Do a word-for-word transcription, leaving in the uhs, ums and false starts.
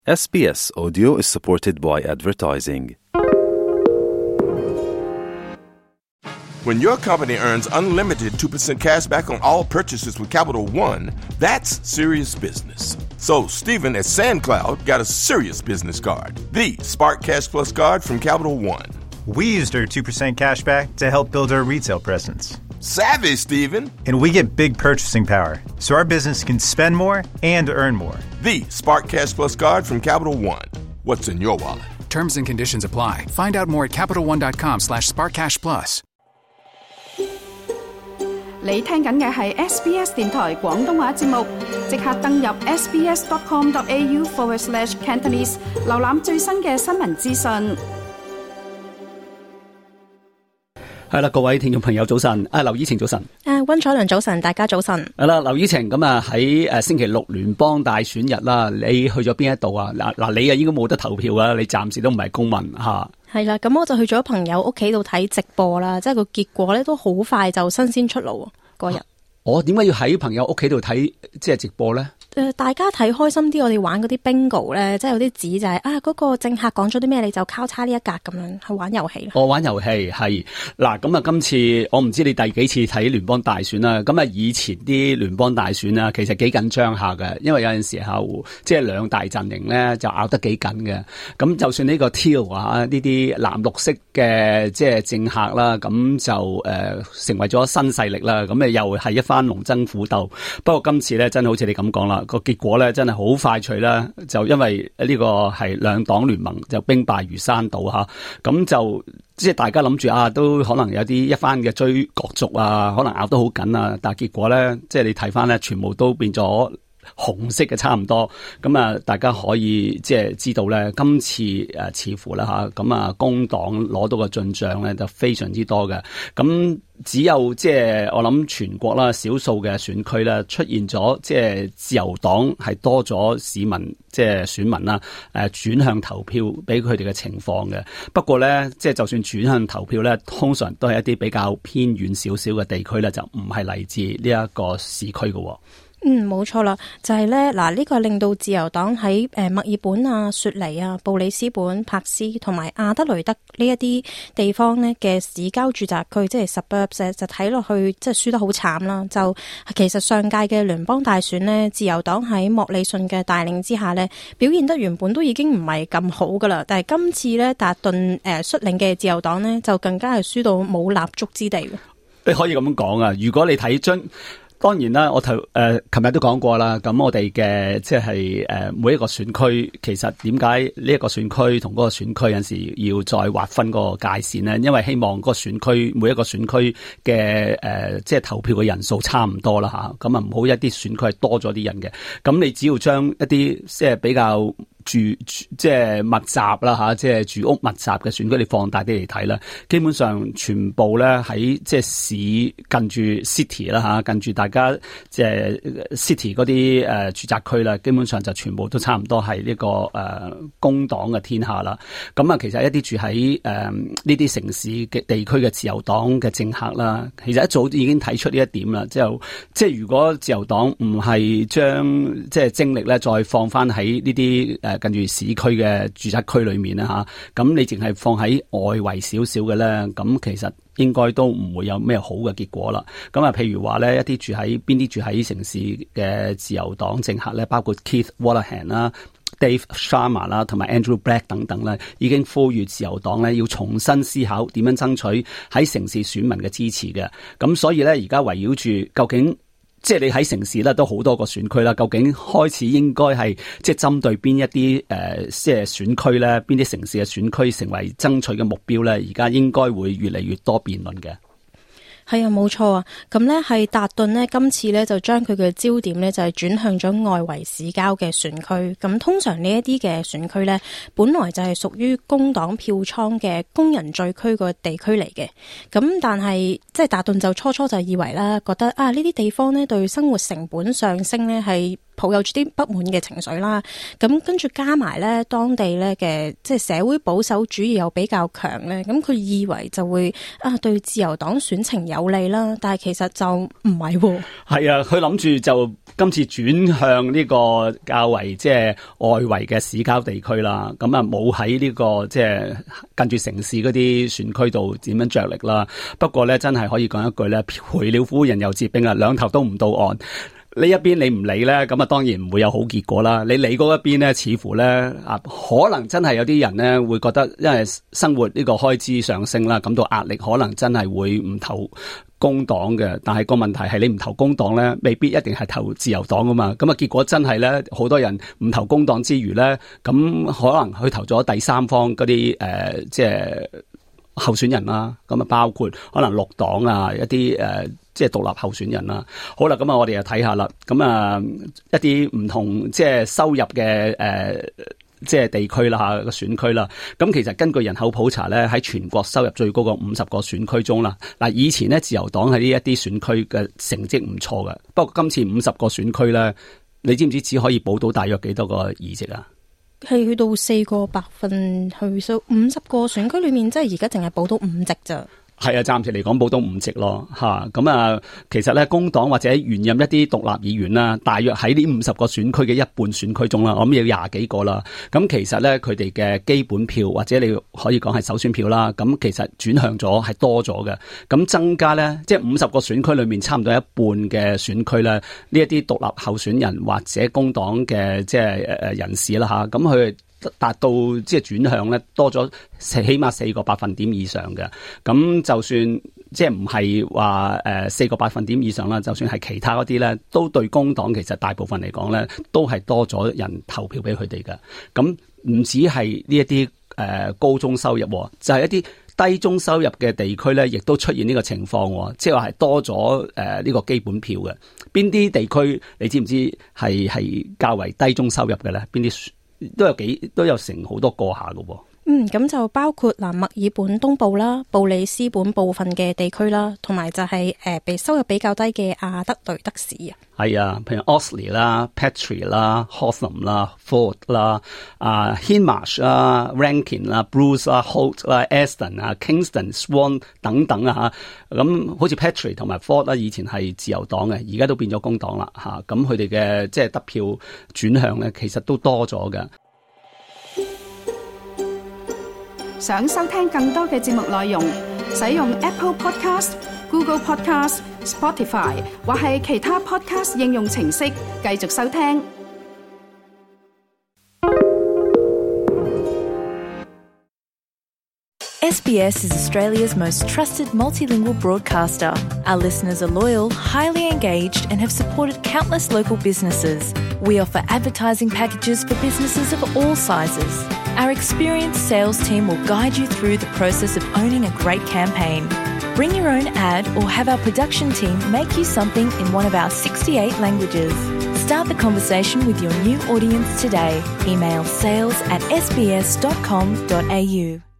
S B S Audio is supported by advertising. When your company earns unlimited two percent cash back on all purchases with Capital One, that's serious business. So Stephen at SandCloud got a serious business card, the Spark Cash Plus card from Capital One. We used our two percent cash back to help build our retail presence. Savvy, Stephen. And we get big purchasing power, so our business can spend more and earn more. The Spark Cash Plus card from Capital One. What's in your wallet? Terms and conditions apply. Find out more at CapitalOne.com slash SparkCashPlus. 你聽緊嘅係 S B S 電台廣東話節目，即刻登入 sbs.com.au forward slash Cantonese， 瀏覽最新嘅新聞資訊。 係啦，各位聽眾朋友早晨，啊，劉依晴早晨， 誒，溫彩良早晨，大家早晨。 係啦，劉依晴咁啊喺誒星期六聯邦大選日啦，你去咗邊一度啊？嗱嗱，你啊應該冇得投票啊，你暫時都唔係公民吓。 係啦，咁我就去咗朋友屋企度睇直播啦，即係個結果咧都好快就新鮮出爐嗰日。 我點解要喺朋友屋企度睇即係直播咧？ 誒、呃，大家睇開心啲，我哋玩嗰啲 bingo 咧，即係有啲紙就係、是、啊，嗰、那個政客講咗啲咩，你就交叉呢一格咁樣去玩遊戲。 我玩遊戲係嗱，咁啊，今次我唔知你第幾次睇聯邦大選啦。咁啊，以前啲聯邦大選啊，其實幾緊張下嘅，因為有陣時候即係兩大陣營咧就拗得幾緊嘅。咁就算呢個 Teal 啊，呢啲藍綠色嘅即係政客啦，咁就誒、呃、成為咗新勢力啦。咁啊又係一番龍爭虎鬥。不過今次咧真係好似你咁講啦。個結果咧真係好快脆啦，就因為呢個係兩黨聯盟就兵敗如山倒吓，咁就即係大家諗住啊，都可能有啲一番嘅追角逐啊，可能拗得好緊啊，但係結果咧，即係你睇翻咧，全部都變咗紅色嘅差唔多，咁啊，大家可以即係知道咧，今次誒、呃、似乎啦吓，咁啊工黨攞到嘅進賬咧就非常之多嘅，咁只有即係我諗全國啦，少數嘅選區咧出現咗即係自由黨係多咗市民即係選民啦，誒、呃、轉向投票俾佢哋嘅情況嘅。不過咧，即係就算轉向投票咧，通常都係一啲比較偏遠少少嘅地區咧，就唔係嚟自呢一個市區嘅。 嗯，冇錯啦，就係咧嗱，呢個令到自由黨喺誒墨爾本啊、雪梨啊、布里斯本、柏斯同埋阿德雷德呢一啲地方呢嘅市郊住宅區，即係 suburbs 就睇落去即係輸得好慘啦。就其實上屆嘅聯邦大選呢，自由黨喺莫里遜嘅帶領之下呢，表現得原本都已經唔係咁好噶啦，但係今次呢，達頓誒率領嘅自由黨呢，就更加係輸到冇立足之地。 你可以咁講啊，如果你睇將當然啦，我頭誒琴日都講過啦。咁我哋嘅即係誒每一個選區，其實點解呢一個選區同嗰個選區有陣時要再劃分個界線呢？因為希望嗰個選區每一個選區嘅誒即係投票嘅人數差唔多啦吓。咁啊唔好一啲選區係多咗啲人嘅。咁你只要將一啲即係比較住即係密集啦吓，即係住屋密集嘅選區，你放大啲嚟睇啦，基本上全部咧喺即係市近住 city 啦吓，近住大家即係 city 嗰啲誒住宅區啦，基本上就全部都差唔多係呢、這個誒、呃、工黨嘅天下啦。咁啊，其實一啲住喺誒呢啲城市嘅地區嘅自由黨嘅政客啦，其實一早已經睇出呢一點啦。之後即係如果自由黨唔係將即係精力咧再放翻喺呢啲誒近住市區嘅住宅區裏面啦吓，咁你淨係放喺外圍少少嘅咧，咁其實應該都唔會有咩好嘅結果啦。咁啊，譬如話咧，一啲住喺邊啲住喺城市嘅自由黨政客咧，包括 Keith Wolahan 啦、Dave Sharma 啦，同埋 Andrew Black 等等咧，已經呼籲自由黨咧要重新思考點樣爭取喺城市選民嘅支持嘅。咁所以咧，而家圍繞住究竟，即係你喺城市咧都好多個選區啦，究竟開始應該係即係針對邊一啲誒、呃，即係選區咧，邊啲城市嘅選區成為爭取嘅目標咧？而家應該會越嚟越多辯論嘅。 係啊，冇錯啊。咁呢係達頓呢今次呢就將佢嘅焦點呢就係轉向咗外圍市郊嘅選區。咁通常呢一啲嘅選區呢，本來就係屬於工黨票倉嘅工人聚區個地區嚟嘅。咁但係即係達頓就初初就以為啦，覺得啊呢啲地方呢對生活成本上升呢係抱有住啲不滿嘅情緒啦。咁跟住加埋咧，當地咧嘅即係社會保守主義又比較強咧，咁佢以為就會啊對自由黨選情有利啦，但係其實就唔係喎。係啊，佢諗住就今次轉向呢個較為即係外圍嘅市郊地區啦，咁啊冇喺呢個即係近住城市嗰啲選區度點樣着力啦。不過咧，真係可以講一句咧，賠了夫人又折兵啦，兩頭都唔到岸。呢一邊你唔理咧，咁啊當然唔會有好結果啦。你理嗰一邊咧，似乎咧啊，可能真係有啲人咧會覺得，因為生活呢個開支上升啦，感到壓力，可能真係會唔投工黨嘅。但係個問題係你唔投工黨咧，未必一定係投自由黨噶嘛。咁啊結果真係咧，好多人唔投工黨之餘咧，咁可能去投咗第三方嗰啲誒，即係候選人啦。咁啊包括可能綠黨啊，一啲誒。呃即係獨立候選人啦。好啦，咁啊，我哋又睇下啦。咁啊，一啲唔同即係收入嘅誒、呃，即係地區啦嚇個選區啦。咁其實根據人口普查咧，喺全國收入最高嘅五十個選區中啦，嗱以前咧自由黨喺呢一啲選區嘅成績唔錯嘅。不過今次五十個選區咧，你知唔知只可以保到大約幾多個議席啊？ 係去到四個百分去數五十個選區裏面，即係而家淨係保到五席咋。 係啊，暫時嚟講保到五席咯，吓咁啊，其實咧工黨或者原任一啲獨立議員啦，大約喺呢五十個選區嘅一半選區中啦，我諗有廿幾個啦。咁其實咧佢哋嘅基本票或者你可以講係首選票啦，咁其實轉向咗係多咗嘅。咁增加咧，即係五十個選區裏面差唔多一半嘅選區咧，呢一啲獨立候選人或者工黨嘅即係誒人士啦吓，咁佢。達到即係轉向咧多咗，起碼四個百分點以上嘅。咁就算即係唔係話誒四個百分點以上啦，就算係其他嗰啲咧，都對工黨其實大部分嚟講咧，都係多咗人投票俾佢哋嘅。咁唔止係呢一啲誒高中收入，就係、是、一啲低中收入嘅地區咧，亦都出現呢個情況，即係話係多咗誒呢個基本票嘅。邊啲地區你知唔知係係較為低中收入嘅咧？邊啲？都有幾都有成好多個下㗎喎。 嗯，咁就包括嗱墨爾本東部啦、布里斯本部分嘅地區啦，同埋就係誒被收入比較低嘅亞德雷德市啊。 係啊，譬如 Oxley 啦、Petrie 啦、Hotham 啦、Ford 啦、啊 Hindmarsh 啦、Rankin 啦、Bruce 啦、Holt 啦、Aston 啊、Kingston、Swan 等等啊嚇。咁好似 Petrie 同埋 Ford 啦，以前係自由黨嘅，而家都變咗工黨啦嚇。咁佢哋嘅即係得票轉向咧，其實都多咗嘅。 想收聽更多嘅節目內容，使用 Apple Podcast、Google Podcast、Spotify 或係其他 Podcast 應用程式繼續收聽。 S B S is Australia's most trusted multilingual broadcaster. Our listeners are loyal, highly engaged, and have supported countless local businesses. We offer advertising packages for businesses of all sizes. Our experienced sales team will guide you through the process of owning a great campaign. Bring your own ad or have our production team make you something in one of our sixty-eight languages. Start the conversation with your new audience today. Email sales at s b s dot com dot a u.